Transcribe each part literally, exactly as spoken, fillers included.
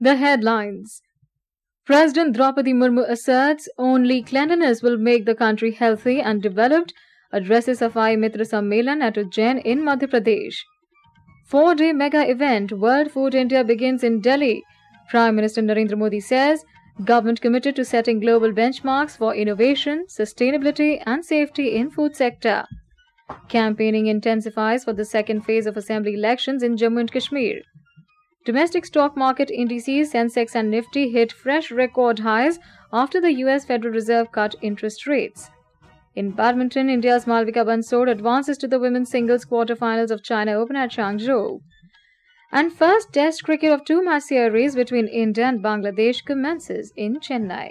The headlines. President Draupadi Murmu asserts only cleanliness will make the country healthy and developed, addresses Safai Mitra Sammelan at Ujjain in Madhya Pradesh. Four-day mega event World Food India begins in Delhi. Prime Minister Narendra Modi says, government committed to setting global benchmarks for innovation, sustainability and safety in food sector. Campaigning intensifies for the second phase of assembly elections in Jammu and Kashmir. Domestic stock market indices Sensex and Nifty hit fresh record highs after the U S Federal Reserve cut interest rates. In badminton, India's Malvika Bansod advances to the women's singles quarterfinals of China Open at Changzhou. And first Test cricket of two-match series between India and Bangladesh commences in Chennai.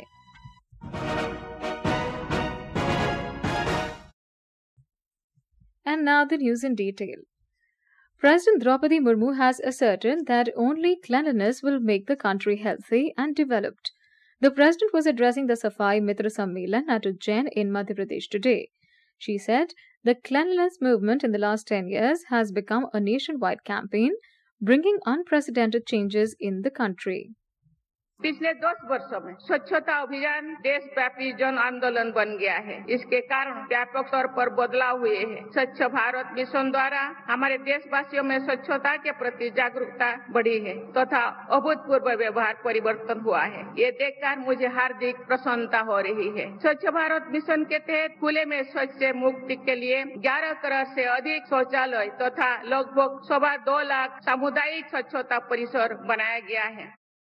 And now the news in detail. President Draupadi Murmu has asserted that only cleanliness will make the country healthy and developed. The President was addressing the Safai Mitra Sammelan at Ujjain in Madhya Pradesh today. She said the cleanliness movement in the last ten years has become a nationwide campaign, bringing unprecedented changes in the country. पिछले दस वर्षों में स्वच्छता अभियान देशव्यापी जन आंदोलन बन गया है। इसके कारण व्यापक स्तर पर बदलाव हुए हैं। स्वच्छ भारत मिशन द्वारा हमारे देशवासियों में स्वच्छता के प्रति जागरूकता बढ़ी है तथा अभूतपूर्व व्यवहार परिवर्तन हुआ है। ये देखकर मुझे हार्दिक प्रसन्नता हो रही है। स्वच्छ भारत मिशन के तहत खुले में शौच से मुक्ति के लिए ग्यारह करोड़ से अधिक शौचालय तथा लगभग सवा दो लाख सामुदायिक स्वच्छता परिसर बनाया गया है।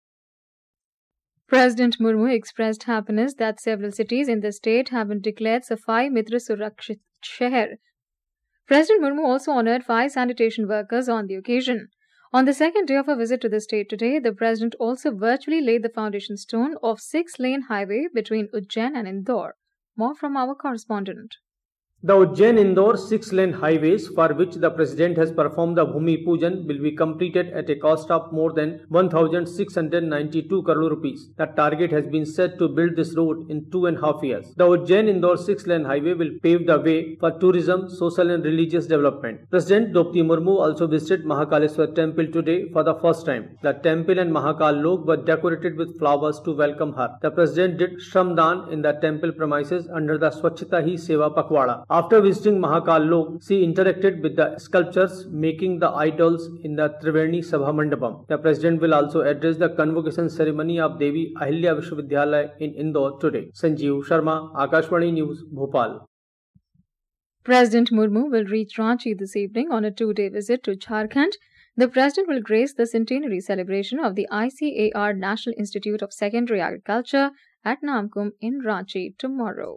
President Murmu expressed happiness that several cities in the state have been declared Safai Mitra Surakshit Shehar. President Murmu also honoured five sanitation workers on the occasion. On the second day of a visit to the state today, the President also virtually laid the foundation stone of six-lane highway between Ujjain and Indore. More from our correspondent. The Ujjain-Indore six-lane highways, for which the President has performed the Bhumi Pujan, will be completed at a cost of more than one thousand six hundred ninety-two crore rupees. The target has been set to build this road in two and a half years. The Ujjain-Indore six-lane highway will pave the way for tourism, social and religious development. President Draupadi Murmu also visited Mahakaleshwar temple today for the first time. The temple and Mahakal Lok were decorated with flowers to welcome her. The President did Shramdan in the temple premises under the Swachhata Hi Seva Pakhwada. After visiting Mahakal Lok, she interacted with the sculptors making the idols in the Triverni Sabha Mandapam. The President will also address the convocation ceremony of Devi Ahilya Vishwavidyalaya in Indore today. Sanjeev Sharma, Akashvani News, Bhopal. President Murmu will reach Ranchi this evening on a two-day visit to Jharkhand. The President will grace the centenary celebration of the I C A R National Institute of Secondary Agriculture at Namkum in Ranchi tomorrow.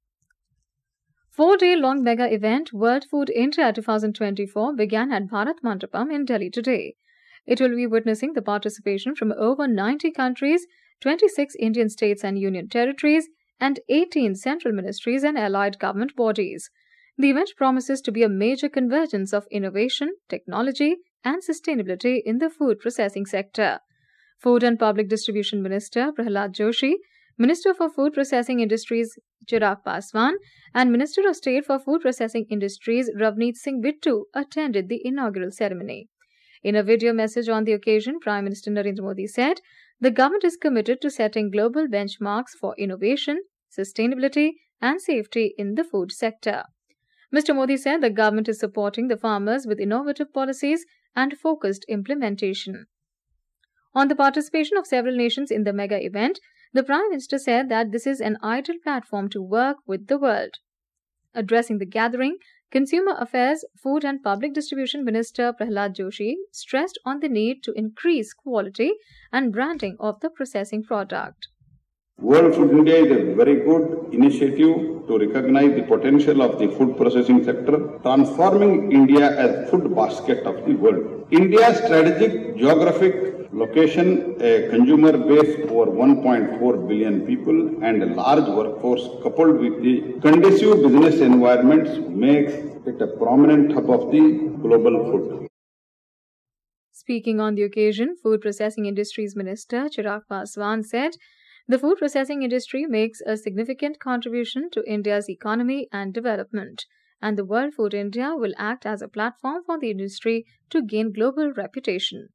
Four-day-long mega event World Food India twenty twenty-four began at Bharat Mandapam in Delhi today. It will be witnessing the participation from over ninety countries, twenty-six Indian states and union territories, and eighteen central ministries and allied government bodies. The event promises to be a major convergence of innovation, technology, and sustainability in the food processing sector. Food and Public Distribution Minister Prahlad Joshi, Minister for Food Processing Industries Chirag Paswan and Minister of State for Food Processing Industries Ravneet Singh Bittu attended the inaugural ceremony. In a video message on the occasion, Prime Minister Narendra Modi said, the government is committed to setting global benchmarks for innovation, sustainability and safety in the food sector. Mister Modi said the government is supporting the farmers with innovative policies and focused implementation. On the participation of several nations in the mega event, the Prime Minister said that this is an ideal platform to work with the world. Addressing the gathering, Consumer Affairs, Food and Public Distribution Minister Prahlad Joshi stressed on the need to increase quality and branding of the processing product. World Food India is a very good initiative to recognize the potential of the food processing sector, transforming India as food basket of the world. India's strategic geographic location, a consumer base over one point four billion people and a large workforce coupled with the conducive business environments makes it a prominent hub of the global food. Speaking on the occasion, Food Processing Industries Minister Chirag Paswan said, the food processing industry makes a significant contribution to India's economy and development, and the World Food India will act as a platform for the industry to gain global reputation.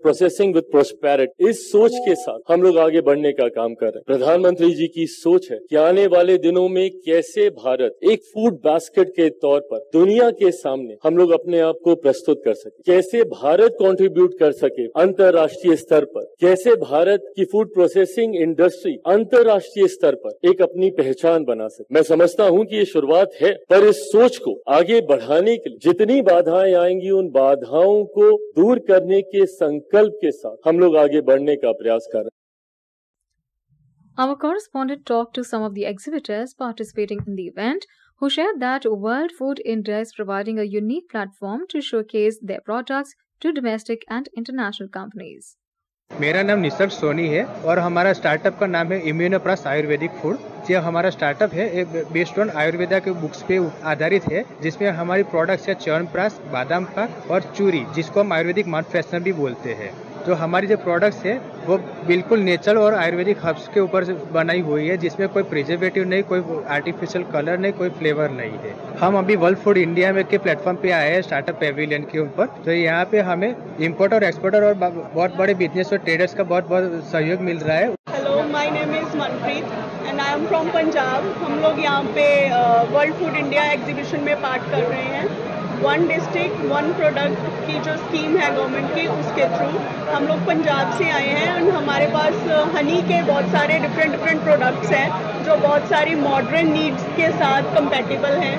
Processing with prosperity, इस सोच के साथ हम लोग आगे बढ़ने का काम कर रहे हैं। प्रधानमंत्री जी की सोच है कि आने वाले दिनों में कैसे भारत एक फूड बास्केट के तौर पर दुनिया के सामने हम लोग अपने आप को प्रस्तुत कर सके, कैसे भारत कंट्रीब्यूट कर सके अंतर्राष्ट्रीय स्तर पर, कैसे भारत की फूड प्रोसेसिंग इंडस्ट्री अंतर्राष्ट्रीय स्तर पर एक अपनी पहचान बना सके। मैं समझता हूं कि ये शुरुआत है, पर इस सोच को आगे बढ़ाने के लिए जितनी बाधाएं आएंगी उन बाधाओं को दूर करने के संकल्प के साथ हम लोग आगे बढ़ने का प्रयास कर रहे हैं। Our correspondent talked to some of the exhibitors participating in the event, who shared that World Food India is providing a unique platform to showcase their products to domestic and international companies. मेरा नाम निसर्ग सोनी है और हमारा startup का नाम है इम्यूनोप्लस Ayurvedic food. ये हमारा स्टार्टअप है बेस्ड ऑन आयुर्वेदा के बुक्स पे आधारित है, जिसमें हमारी प्रोडक्ट्स है च्यवनप्राश, बादाम पाक और चूरी, जिसको हम आयुर्वेदिक माउथ फ्रेशनर भी बोलते हैं। जो हमारी जो प्रोडक्ट्स है वो बिल्कुल नेचुरल और आयुर्वेदिक हर्ब्स के ऊपर से बनाई हुई है, जिसमें कोई प्रिजर्वेटिव नहीं, कोई आर्टिफिशियल कलर नहीं, कोई फ्लेवर नहीं है। हम अभी वर्ल्ड फूड इंडिया में के प्लेटफॉर्म पे आए हैं स्टार्टअप पेविलियन के ऊपर। तो यहाँ पे हमें इम्पोर्ट और एक्सपोर्टर और बहुत बड़े बिजनेस और ट्रेडर्स का बहुत बहुत सहयोग मिल रहा है। Hello, my name is Manpreet and I am from Punjab. हम लोग यहाँ पे वर्ल्ड फूड इंडिया एग्जीबिशन में पार्ट कर रहे हैं। वन डिस्ट्रिक्ट वन प्रोडक्ट की जो स्कीम है गवर्नमेंट की, उसके थ्रू हम लोग पंजाब से आए हैं और हमारे पास हनी के बहुत सारे डिफरेंट डिफरेंट प्रोडक्ट्स हैं जो बहुत सारी मॉडर्न नीड्स के साथ कंपैटिबल हैं।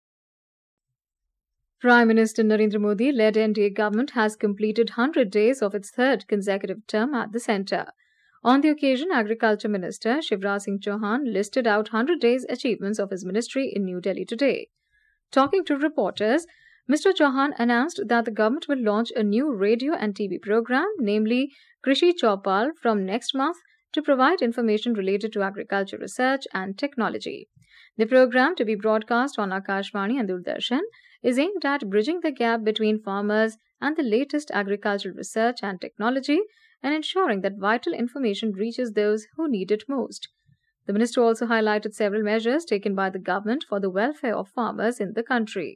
Prime Minister Narendra Modi led N D A government has completed one hundred days of its third consecutive term at the centre. On the occasion, Agriculture Minister Shivraj Singh Chauhan listed out one hundred days achievements of his ministry in New Delhi today. Talking to reporters, Mister Chauhan announced that the government will launch a new radio and T V program, namely Krishi Chaupal, from next month to provide information related to agriculture research and technology. The program, to be broadcast on Akashvani and Doordarshan, is aimed at bridging the gap between farmers and the latest agricultural research and technology and ensuring that vital information reaches those who need it most. The minister also highlighted several measures taken by the government for the welfare of farmers in the country.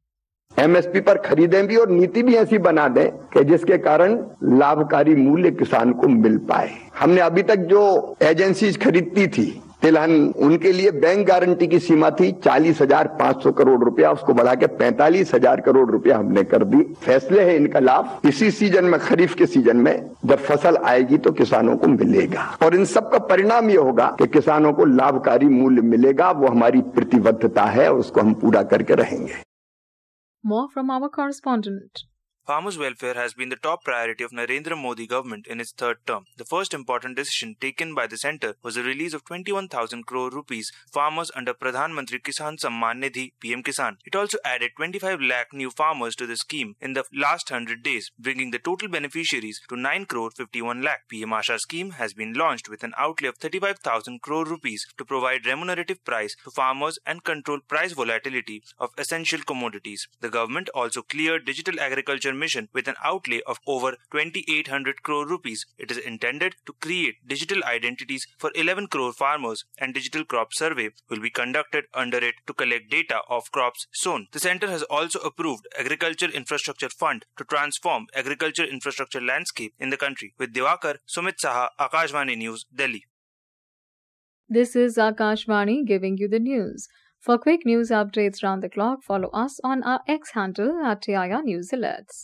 MSP पर खरीदें भी और नीति भी ऐसी बना दें कि जिसके कारण लाभकारी मूल्य किसान को मिल पाए। हमने अभी तक जो एजेंसीज खरीदती थी तिलहन, उनके लिए बैंक गारंटी की सीमा थी चालीस हजार पाँच सौ करोड़ रुपया, उसको बढ़ा के पैंतालीस हजार करोड़ रुपया हमने कर दी। फैसले है इनका लाभ इसी सीजन में, खरीफ के सीजन में जब फसल आएगी तो किसानों को मिलेगा और इन सब का परिणाम ये होगा कि किसानों को लाभकारी मूल्य मिलेगा। वो हमारी प्रतिबद्धता है और उसको हम पूरा करके रहेंगे। More from our correspondent. Farmers' welfare has been the top priority of Narendra Modi government in its third term. The first important decision taken by the centre was the release of twenty-one thousand crore rupees farmers under Pradhan Mantri Kisan Samman Nidhi P M Kisan. It also added twenty-five lakh new farmers to the scheme in the last one hundred days, bringing the total beneficiaries to nine crore fifty-one lakh. P M Asha scheme has been launched with an outlay of thirty-five thousand crore rupees to provide remunerative price to farmers and control price volatility of essential commodities. The government also cleared digital agriculture mission with an outlay of over twenty-eight hundred crore rupees. It is intended to create digital identities for eleven crore farmers, and digital crop survey will be conducted under it to collect data of crops sown. The centre has also approved Agriculture Infrastructure Fund to transform agriculture infrastructure landscape in the country. With Diwakar, Sumit Saha, Akashvani News, Delhi. This is Akashvani giving you the news. For quick news updates round the clock, follow us on our X handle at T I R News Alerts.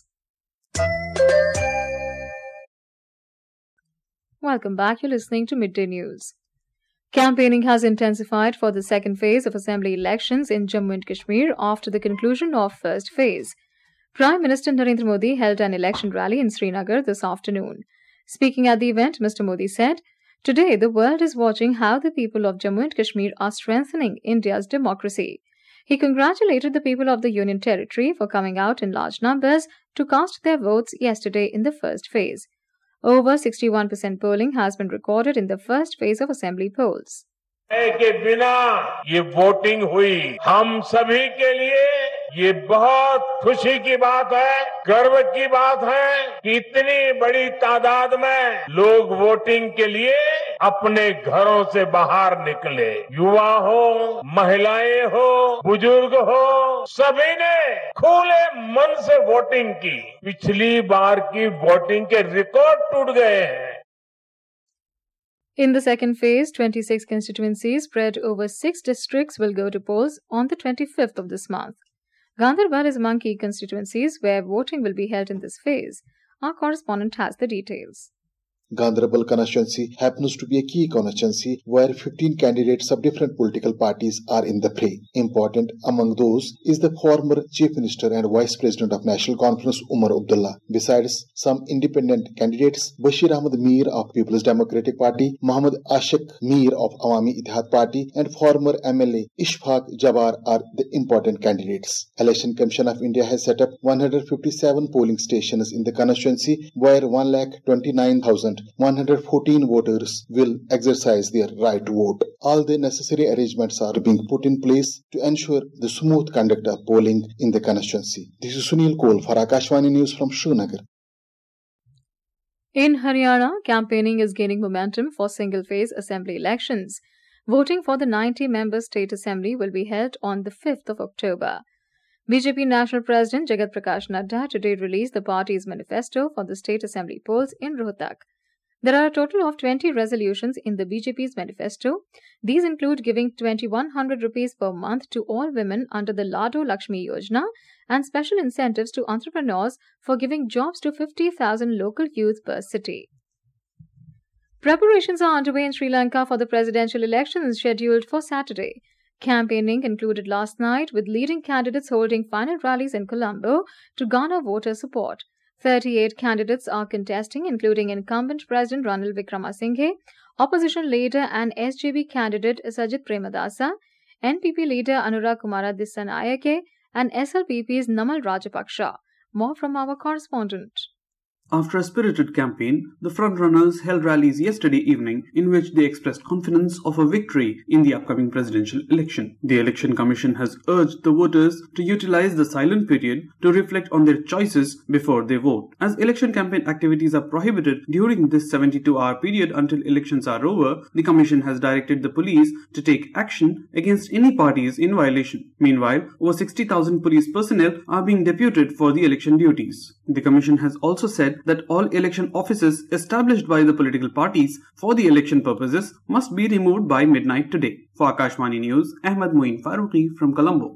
Welcome back. You're listening to Midday News. Campaigning has intensified for the second phase of assembly elections in Jammu and Kashmir after the conclusion of first phase. Prime Minister Narendra Modi held an election rally in Srinagar this afternoon. Speaking at the event, Mister Modi said, "Today, the world is watching how the people of Jammu and Kashmir are strengthening India's democracy." He congratulated the people of the Union Territory for coming out in large numbers to cast their votes yesterday in the first phase. Over sixty-one percent polling has been recorded in the first phase of assembly polls. के बिना ये voting हुई, हम सभी के लिए ये बहुत खुशी की बात है, गर्व की बात है कि इतनी बड़ी तादाद में लोग वोटिंग के लिए अपने घरों से बाहर निकले। युवा हो, महिलाएं हो, बुजुर्ग हो, सभी ने खुले मन से वोटिंग की। पिछली बार की वोटिंग के रिकॉर्ड टूट गए हैं। In the second phase, twenty-six constituencies spread over six districts will go to polls on the twenty-fifth of this month. Gandarbal is among key constituencies where voting will be held in this phase. Our correspondent has the details. Gandarbal constituency happens to be a key constituency where fifteen candidates of different political parties are in the fray. Important among those is the former Chief Minister and Vice President of National Conference Umar Abdullah. Besides some independent candidates, Bashir Ahmed Mir of People's Democratic Party, Muhammad Ashik Mir of Awami Ittihad Party and former M L A Ishfaq Jabbar are the important candidates. Election Commission of India has set up one hundred fifty-seven polling stations in the constituency where one lakh twenty-nine thousand one hundred fourteen voters will exercise their right to vote. All the necessary arrangements are being put in place to ensure the smooth conduct of polling in the constituency. This is Sunil Kohl for Akashvani News from Srinagar. In Haryana, campaigning is gaining momentum for single-phase assembly elections. Voting for the ninety-member state assembly will be held on the fifth of October. B J P National President Jagat Prakash Nadda today released the party's manifesto for the state assembly polls in Rohtak. There are a total of twenty resolutions in the B J P's manifesto. These include giving twenty-one hundred rupees per month to all women under the Lado Lakshmi Yojana and special incentives to entrepreneurs for giving jobs to fifty thousand local youth per city. Preparations are underway in Sri Lanka for the presidential elections scheduled for Saturday. Campaigning concluded last night with leading candidates holding final rallies in Colombo to garner voter support. thirty-eight candidates are contesting, including incumbent President Ranil Wickremesinghe, opposition leader and S J B candidate Sajith Premadasa, N P P leader Anurag Kumara Dissanayake, and S L P P's Namal Rajapaksha. More from our correspondent. After a spirited campaign, the frontrunners held rallies yesterday evening in which they expressed confidence of a victory in the upcoming presidential election. The Election Commission has urged the voters to utilize the silent period to reflect on their choices before they vote. As election campaign activities are prohibited during this seventy-two hour period until elections are over, the Commission has directed the police to take action against any parties in violation. Meanwhile, over sixty thousand police personnel are being deputed for the election duties. The Commission has also said that all election offices established by the political parties for the election purposes must be removed by midnight today. For Akashvani News, Ahmed Moin Faruqi from Colombo.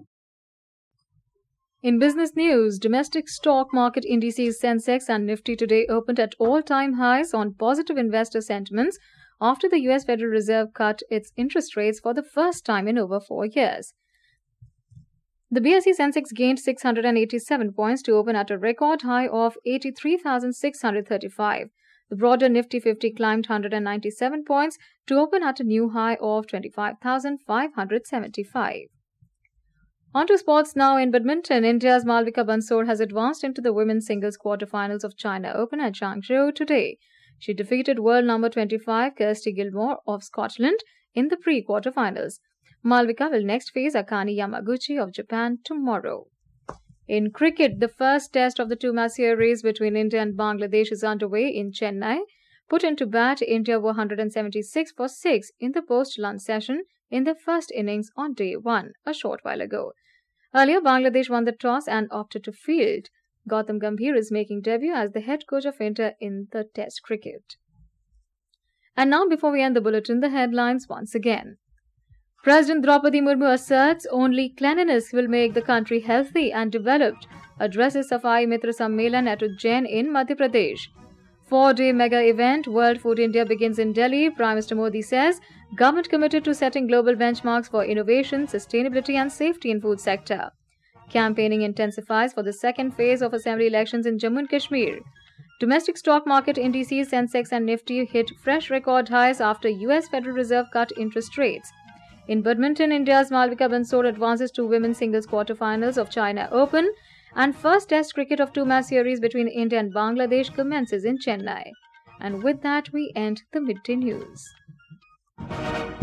In business news, domestic stock market indices Sensex and Nifty today opened at all-time highs on positive investor sentiments after the U S Federal Reserve cut its interest rates for the first time in over four years. The B S E Sensex gained six hundred eighty-seven points to open at a record high of eighty-three thousand six hundred thirty-five. The broader Nifty fifty climbed one hundred ninety-seven points to open at a new high of twenty-five thousand five hundred seventy-five. On to sports now. In badminton, India's Malvika Bansor has advanced into the women's singles quarterfinals of China Open at Changzhou today. She defeated world number twenty-five Kirsty Gilmore of Scotland in the pre-quarterfinals. Malvika will next face Akane Yamaguchi of Japan tomorrow. In cricket, the first test of the two-match series between India and Bangladesh is underway in Chennai. Put into bat, India were one hundred seventy-six for six in the post-lunch session in the first innings on day one, a short while ago. Earlier, Bangladesh won the toss and opted to field. Gautam Gambhir is making debut as the head coach of India in the Test cricket. And now, before we end the bulletin, the headlines once again. President Draupadi Murmu asserts only cleanliness will make the country healthy and developed, addresses Safai Mitra Sammelan at Ujjain in Madhya Pradesh. Four-day mega event World Food India begins in Delhi. Prime Minister Modi says government committed to setting global benchmarks for innovation, sustainability and safety in food sector. Campaigning intensifies for the second phase of assembly elections in Jammu and Kashmir. Domestic stock market indices Sensex and Nifty hit fresh record highs after U S Federal Reserve cut interest rates. In badminton, India's Malvika Bansor advances to women's singles quarterfinals of China Open, and first test cricket of two-match series between India and Bangladesh commences in Chennai. And with that, we end the midday news.